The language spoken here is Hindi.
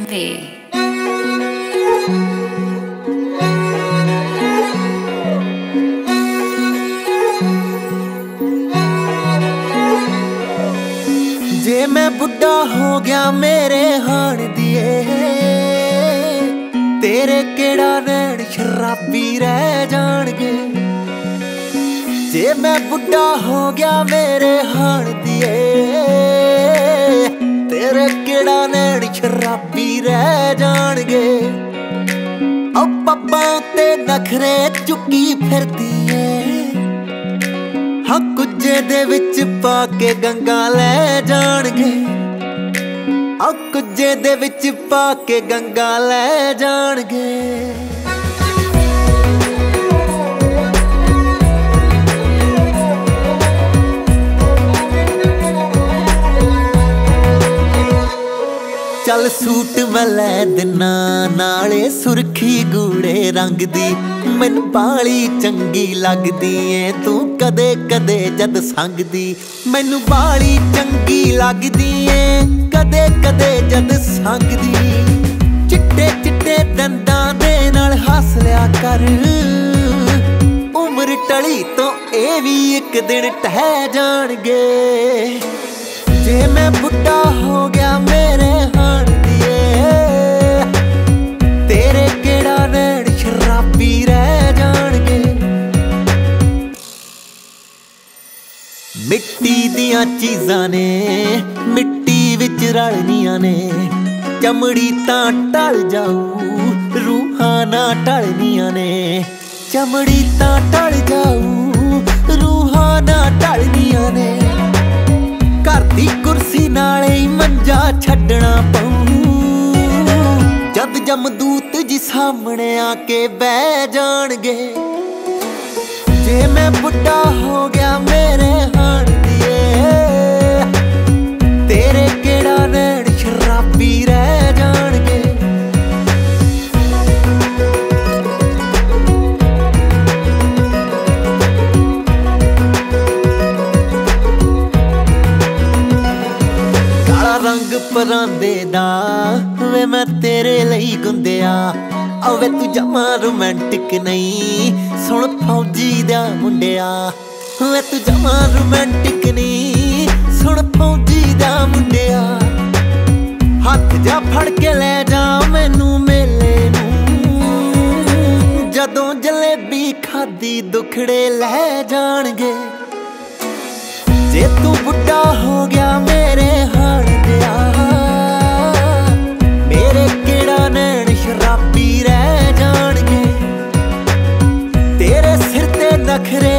Envy. जे मैं बुढ़ा हो गया मेरे हाण दिए, तेरे केड़ा नैन शराबी रह जाणगे। जे मैं बुढ़ा हो गया मेरे हाण दिए, तेरे केड़ा नैन शराबी रह जाणगे। ओ पब्बां ते नखरे चुकी फिरदी ऐ, हाँ कुज्जे दे विच पा के गंगा लै जाणगे। आ कुज्जे दे विच पा के गंगा लै जाणगे। चल सूट मैं लै दिना नाले सुरखी गूड़े रंग दी, मैनू बाली चंगी लगदी ऐ तू कदे कदे जद संगदी। मैनू बाली चंगी लगदी ऐ कदे कदे जद संगदी। चिट्टे चिट्टे दंदां दे नाल हस लिया कर, उम्र टली तो ए भी एक दिन टह जाणगे। जे मैं बुढ़ा हो गया मेरे हाण दिए, तेरे केड़ा नैन शराबी रह जाणगे। मिट्टी दियां चीज़ां ने मिट्टी विच रलनियां ने, चमड़ी तां टल जाऊ रूहां ना टलनियां ने। चमड़ी तां टल जाऊ रूहां ना टलनियां ने। घर दी कुर्सी नाले मंजा छड्डना पऊ, जद जमदूत जी सामने आके बह जाणगे। जे मैं बुढ़ा हो गया मेरे हाण दिए, तेरे केड़ा नैन शराबी रह जाणगे। रंग परांदे दा वे मैं तेरे लई गुंदिया, वे तू जमा रोमांटिक नहीं सुन फौजी दा मुंडिया। वे तू जमा रोमांटिक नहीं सुन फौजी दा मुंडिया। हथ जा फड़ के ले जा मैनू मेले नूं, जदों जलेबी खादी दुखड़े लै जाणगे। जे तू बुढ़ा हो गया मेरे हाण दिया, मेरे केड़ा नैन शराबी रह जाणगे। तेरे सिर ते नखरे